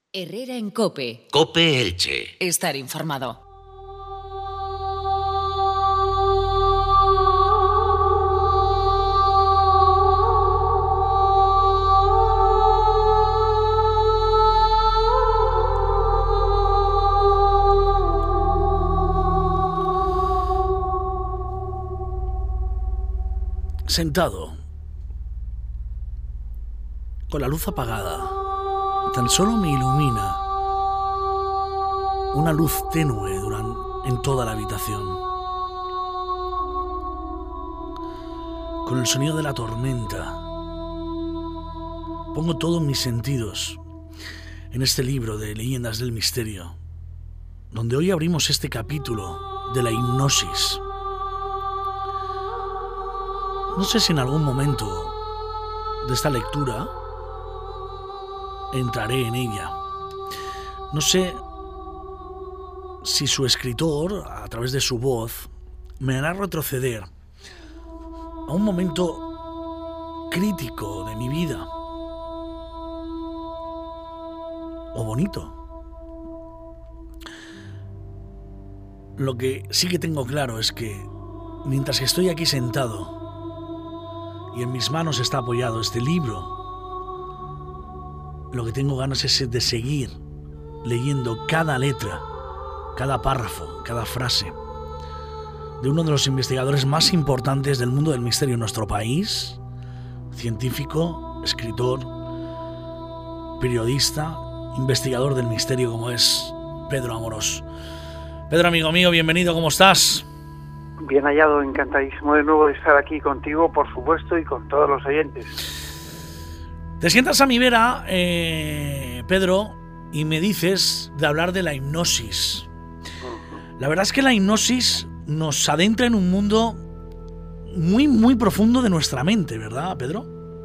Herrera en COPE. COPE Elche. Estar informado. Sentado, con la luz apagada, tan solo me ilumina una luz tenue en toda la habitación. Con el sonido de la tormenta, pongo todos mis sentidos en este libro de Leyendas del Misterio, donde hoy abrimos este capítulo de la hipnosis. No sé si en algún momento de esta lectura entraré en ella. No sé si su escritor, a través de su voz, me hará retroceder a un momento crítico de mi vida, o bonito. Lo que sí que tengo claro es que mientras que estoy aquí sentado y en mis manos está apoyado este libro, lo que tengo ganas es de seguir leyendo cada letra, cada párrafo, cada frase de uno de los investigadores más importantes del mundo del misterio en nuestro país, científico, escritor, periodista, investigador del misterio, como es Pedro Amorós. Pedro, amigo mío, bienvenido, ¿cómo estás? Bien hallado, encantadísimo de nuevo de estar aquí contigo, por supuesto, y con todos los oyentes. Te sientas a mi vera, Pedro, y me dices de hablar de la hipnosis. La verdad es que la hipnosis nos adentra en un mundo muy, muy profundo de nuestra mente, ¿verdad, Pedro?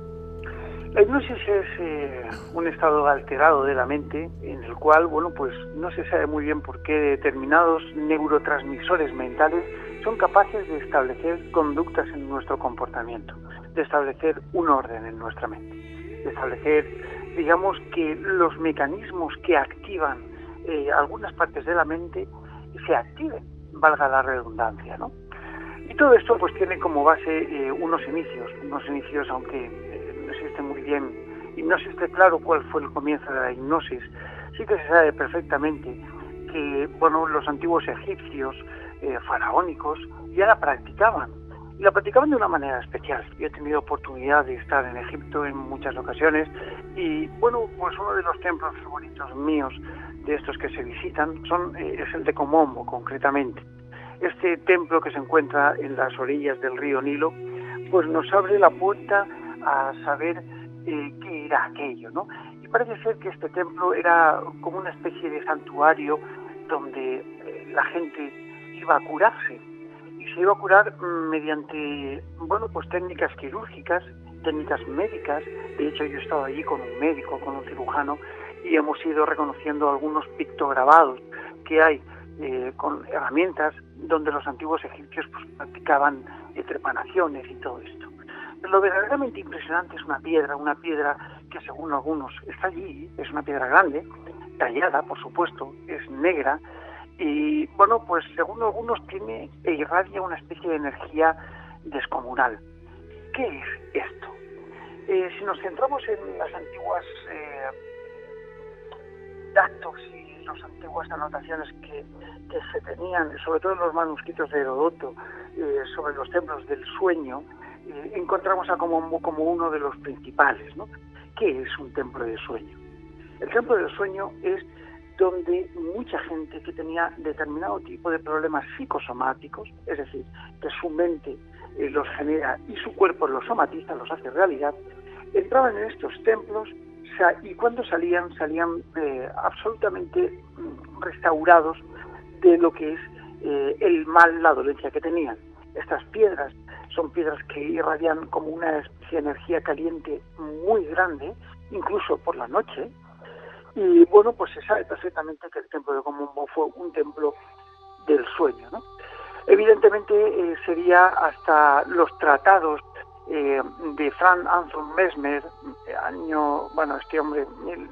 La hipnosis es un estado alterado de la mente en el cual, pues no se sabe muy bien por qué determinados neurotransmisores mentales son capaces de establecer conductas en nuestro comportamiento, de establecer un orden en nuestra mente, de establecer, digamos, que los mecanismos que activan algunas partes de la mente se activen, valga la redundancia, ¿no? Y todo esto pues tiene como base unos inicios, aunque no existe muy bien y no se esté claro cuál fue el comienzo de la hipnosis, sí que se sabe perfectamente que, los antiguos egipcios faraónicos ya la practicaban, y la practicaban de una manera especial. Yo he tenido oportunidad de estar en Egipto en muchas ocasiones y, pues uno de los templos favoritos míos de estos que se visitan es el de Komombo, concretamente. Este templo, que se encuentra en las orillas del río Nilo, pues nos abre la puerta a saber qué era aquello, ¿no? Y parece ser que este templo era como una especie de santuario donde la gente iba a curarse, y se iba a curar mediante, técnicas quirúrgicas, técnicas médicas. De hecho, yo he estado allí con un médico, con un cirujano, y hemos ido reconociendo algunos pictograbados que hay con herramientas donde los antiguos egipcios practicaban trepanaciones y todo esto. Pero lo verdaderamente impresionante es una piedra que, según algunos, está allí, es una piedra grande, tallada, por supuesto, es negra, y según algunos tiene e irradia una especie de energía descomunal. ¿Qué es esto? Si nos centramos en las antiguas datos y las antiguas anotaciones que se tenían, sobre todo en los manuscritos de Heródoto, sobre los templos del sueño, encontramos a Komombo como uno de los principales, ¿no? ¿Qué es un templo de sueño? El templo del sueño es donde mucha gente que tenía determinado tipo de problemas psicosomáticos, es decir, que su mente los genera y su cuerpo los somatiza, los hace realidad, entraban en estos templos y cuando salían absolutamente restaurados de lo que es el mal, la dolencia que tenían. Estas piedras son piedras que irradian como una especie de energía caliente muy grande, incluso por la noche. Y se sabe perfectamente que el templo de Komombo fue un templo del sueño, ¿no? Evidentemente sería hasta los tratados de Franz Anton Mesmer, este hombre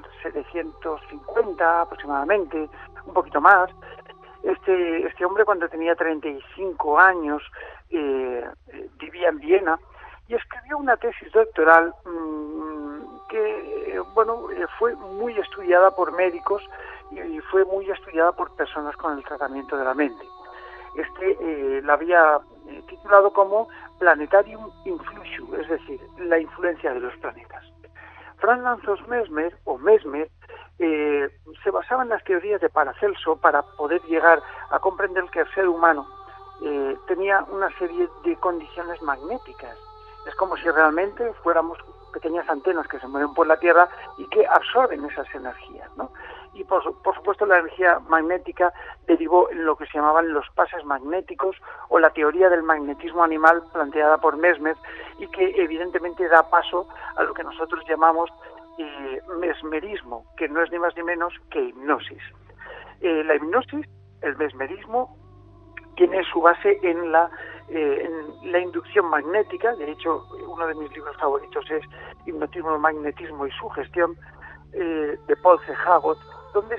1750 aproximadamente, un poquito más. Este hombre, cuando tenía 35 años, vivía en Viena y escribió una tesis doctoral que fue muy estudiada por médicos y fue muy estudiada por personas con el tratamiento de la mente. La había titulado como Planetarium Influxu, es decir, la influencia de los planetas. Franz Anton Mesmer, se basaba en las teorías de Paracelso para poder llegar a comprender que el ser humano tenía una serie de condiciones magnéticas. Es como si realmente fuéramos pequeñas antenas que se mueven por la Tierra y que absorben esas energías, ¿no? Y por supuesto la energía magnética derivó en lo que se llamaban los pases magnéticos o la teoría del magnetismo animal planteada por Mesmer y que evidentemente da paso a lo que nosotros llamamos mesmerismo, que no es ni más ni menos que hipnosis. La hipnosis, el mesmerismo, tiene su base en la inducción magnética. De hecho, uno de mis libros favoritos es Hipnotismo, Magnetismo y Sugestión, de Paul C. Hagot, donde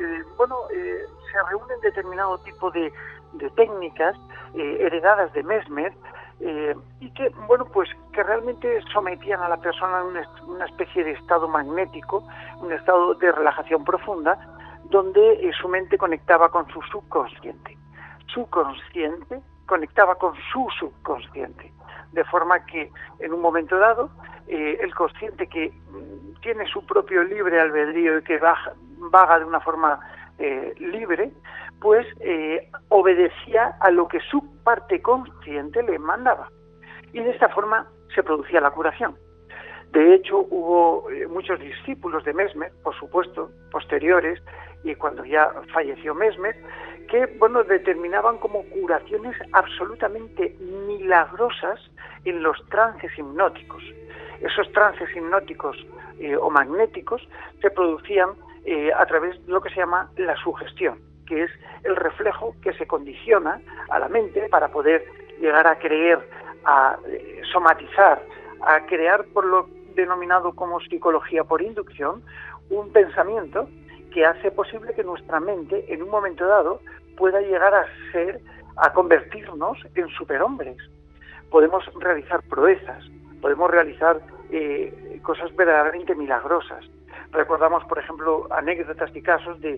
se reúnen determinado tipo de técnicas heredadas de Mesmer y que realmente sometían a la persona a una especie de estado magnético, un estado de relajación profunda, donde su mente conectaba con su subconsciente. Su consciente conectaba con su subconsciente, de forma que en un momento dado el consciente, que tiene su propio libre albedrío y que vaga de una forma libre, pues obedecía a lo que su parte consciente le mandaba. Y de esta forma se producía la curación. De hecho, hubo muchos discípulos de Mesmer, por supuesto, posteriores, y cuando ya falleció Mesmer, que determinaban como curaciones absolutamente milagrosas en los trances hipnóticos. Esos trances hipnóticos o magnéticos se producían a través de lo que se llama la sugestión, que es el reflejo que se condiciona a la mente para poder llegar a creer, a somatizar, a crear, por lo denominado como psicología por inducción, un pensamiento que hace posible que nuestra mente en un momento dado pueda llegar a convertirnos en superhombres. Podemos realizar proezas, podemos realizar cosas verdaderamente milagrosas. Recordamos, por ejemplo, anécdotas y casos de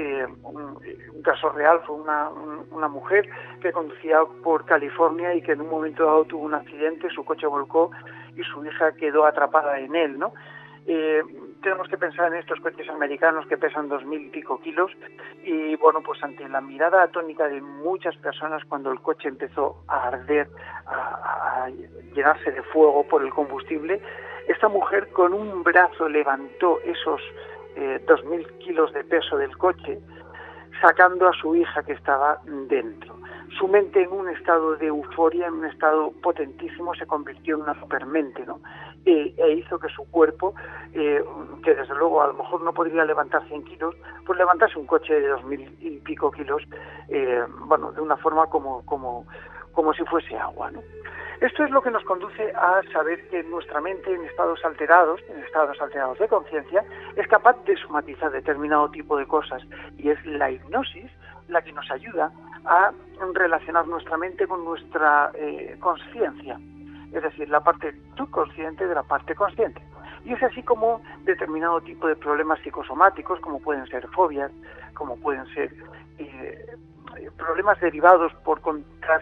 un caso real. Fue una mujer que conducía por California y que en un momento dado tuvo un accidente, su coche volcó y su hija quedó atrapada en él, ¿no? Tenemos que pensar en estos coches americanos que pesan 2.000 y pico kilos y ante la mirada atónica de muchas personas cuando el coche empezó a arder, a llenarse de fuego por el combustible, esta mujer con un brazo levantó esos 2.000 kilos de peso del coche, sacando a su hija que estaba dentro. Su mente, en un estado de euforia, en un estado potentísimo, se convirtió en una supermente, ¿no? E hizo que su cuerpo, que desde luego a lo mejor no podría levantar 100 kilos, pues levantase un coche de 2.000 y pico kilos, de una forma como si fuese agua, ¿no? Esto es lo que nos conduce a saber que nuestra mente en estados alterados de conciencia, es capaz de somatizar determinado tipo de cosas, y es la hipnosis la que nos ayuda a relacionar nuestra mente con nuestra consciencia, es decir, la parte subconsciente de la parte consciente. Y es así como determinado tipo de problemas psicosomáticos, como pueden ser fobias, como pueden ser problemas derivados por contras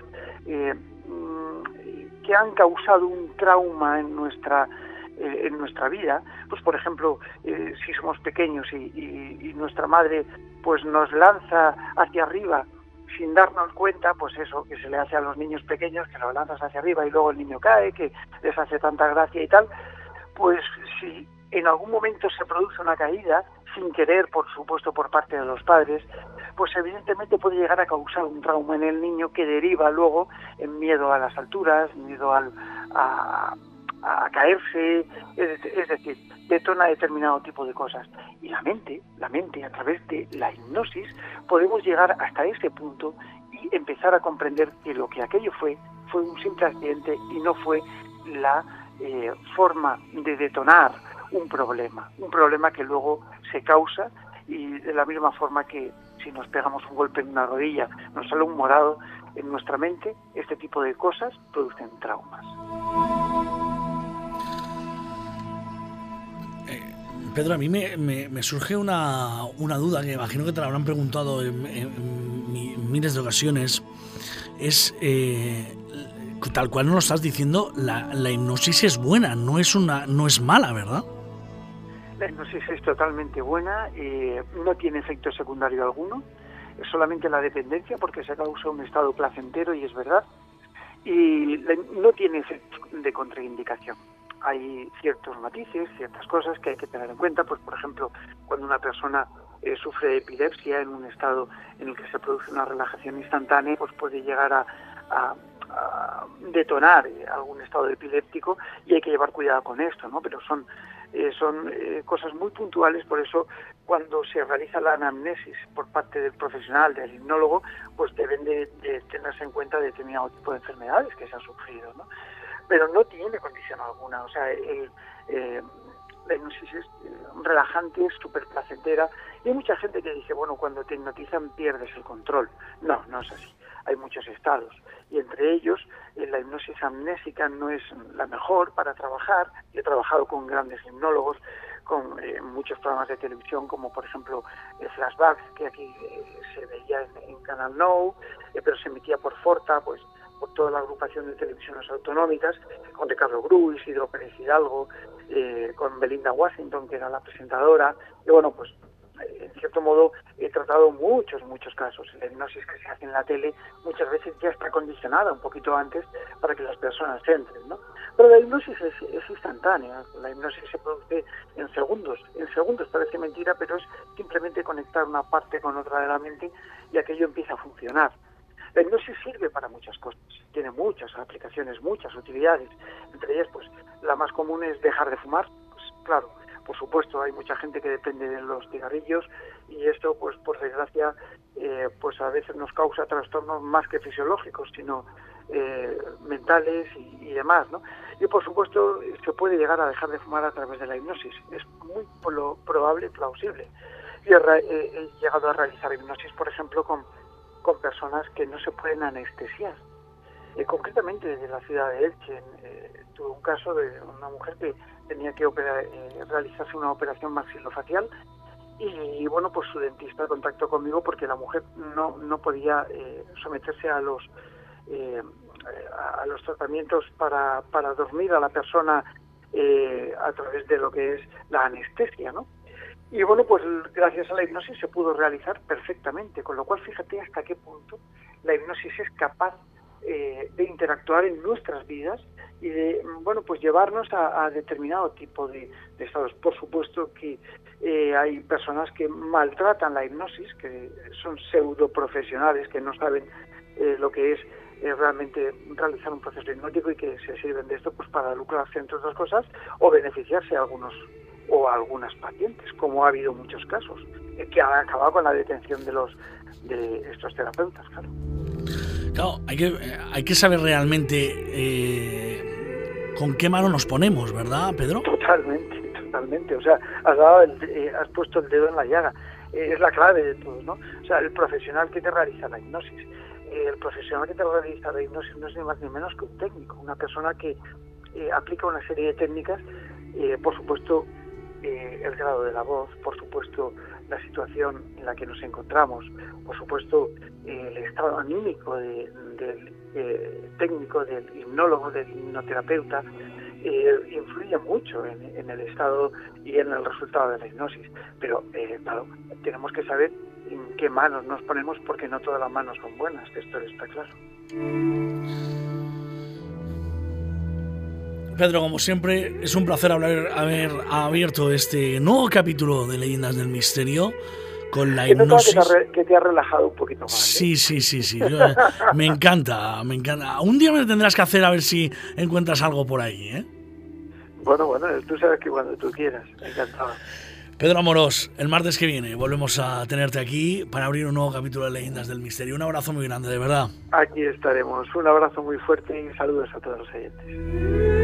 que han causado un trauma en nuestra vida, pues por ejemplo, si somos pequeños y nuestra madre pues nos lanza hacia arriba sin darnos cuenta, pues eso que se le hace a los niños pequeños, que lo lanzas hacia arriba y luego el niño cae, que les hace tanta gracia y tal, pues si en algún momento se produce una caída, sin querer, por supuesto, por parte de los padres, pues evidentemente puede llegar a causar un trauma en el niño que deriva luego en miedo a las alturas, miedo a caerse, es decir, detona determinado tipo de cosas. Y la mente, a través de la hipnosis, podemos llegar hasta ese punto y empezar a comprender que lo que aquello fue un simple accidente y no fue la forma de detonar un problema que luego se causa, y de la misma forma que si nos pegamos un golpe en una rodilla nos sale un morado, en nuestra mente este tipo de cosas producen traumas. Pedro, a mí me surge una duda que imagino que te la habrán preguntado en miles de ocasiones. Es, tal cual nos lo estás diciendo, la hipnosis es buena, no es mala, ¿verdad? La hipnosis es totalmente buena, no tiene efecto secundario alguno, es solamente la dependencia porque se causa un estado placentero, y es verdad, y no tiene efecto de contraindicación. Hay ciertos matices, ciertas cosas que hay que tener en cuenta, pues por ejemplo, cuando una persona sufre de epilepsia en un estado en el que se produce una relajación instantánea, pues puede llegar a detonar algún estado epiléptico, y hay que llevar cuidado con esto, ¿no? Pero son cosas muy puntuales. Por eso cuando se realiza la anamnesis por parte del profesional, del hipnólogo, pues deben de tenerse en cuenta determinado tipo de enfermedades que se han sufrido, ¿no? Pero no tiene condición alguna, o sea, la hipnosis es relajante, es súper placentera, y hay mucha gente que dice, bueno, cuando te hipnotizan pierdes el control. No es así. Hay muchos estados, y entre ellos la hipnosis amnésica no es la mejor para trabajar. Yo he trabajado con grandes hipnólogos, con muchos programas de televisión, como por ejemplo Flashbacks, que aquí se veía en Canal Now, pero se emitía por Forta, pues por toda la agrupación de televisiones autonómicas, con Ricardo Gru, Isidro Pérez Hidalgo, con Belinda Washington, que era la presentadora, y bueno, pues en cierto modo he tratado muchos casos. La hipnosis que se hace en la tele muchas veces ya está condicionada un poquito antes para que las personas entren, ¿no? Pero la hipnosis es instantánea, la hipnosis se produce en segundos, parece mentira, pero es simplemente conectar una parte con otra de la mente y aquello empieza a funcionar. La hipnosis sirve para muchas cosas, tiene muchas aplicaciones, muchas utilidades. Entre ellas, pues la más común es dejar de fumar. Pues claro, por supuesto, hay mucha gente que depende de los cigarrillos, y esto, pues por desgracia, pues a veces nos causa trastornos más que fisiológicos, sino mentales y demás, ¿no? Y por supuesto se puede llegar a dejar de fumar a través de la hipnosis. Es muy probable y plausible. Yo he llegado a realizar hipnosis, por ejemplo, con personas que no se pueden anestesiar. Concretamente desde la ciudad de Elche, tuve un caso de una mujer que tenía que realizarse una operación maxilofacial, y bueno, pues su dentista contactó conmigo porque la mujer no podía someterse a los tratamientos para dormir a la persona a través de lo que es la anestesia, ¿no? Y bueno, pues gracias a la hipnosis se pudo realizar perfectamente, con lo cual fíjate hasta qué punto la hipnosis es capaz de interactuar en nuestras vidas y de, bueno, pues llevarnos a determinado tipo de estados. Por supuesto que hay personas que maltratan la hipnosis, que son pseudo profesionales, que no saben lo que es realmente realizar un proceso hipnótico, y que se sirven de esto pues para lucrarse, entre otras cosas, o beneficiarse a algunas pacientes, como ha habido muchos casos, que han acabado con la detención de estos terapeutas, claro. Claro, hay que saber realmente con qué mano nos ponemos, ¿verdad, Pedro? Totalmente. O sea, has puesto el dedo en la llaga. Es la clave de todo, ¿no? O sea, el profesional que te realiza la hipnosis. El profesional que te realiza la hipnosis no es ni más ni menos que un técnico, una persona que aplica una serie de técnicas, por supuesto, el grado de la voz, por supuesto la situación en la que nos encontramos, por supuesto el estado anímico del técnico, del hipnólogo, del hipnoterapeuta, influye mucho en el estado y en el resultado de la hipnosis. Pero claro, tenemos que saber en qué manos nos ponemos, porque no todas las manos son buenas, esto está claro. Pedro, como siempre, es un placer haber abierto este nuevo capítulo de Leyendas del Misterio con la hipnosis. Que te ha relajado un poquito más. Sí. Me encanta. Un día me tendrás que hacer a ver si encuentras algo por ahí, ¿eh? Bueno, tú sabes que cuando tú quieras, encantado. Pedro Amorós, el martes que viene volvemos a tenerte aquí para abrir un nuevo capítulo de Leyendas del Misterio. Un abrazo muy grande, de verdad. Aquí estaremos. Un abrazo muy fuerte y saludos a todos los oyentes.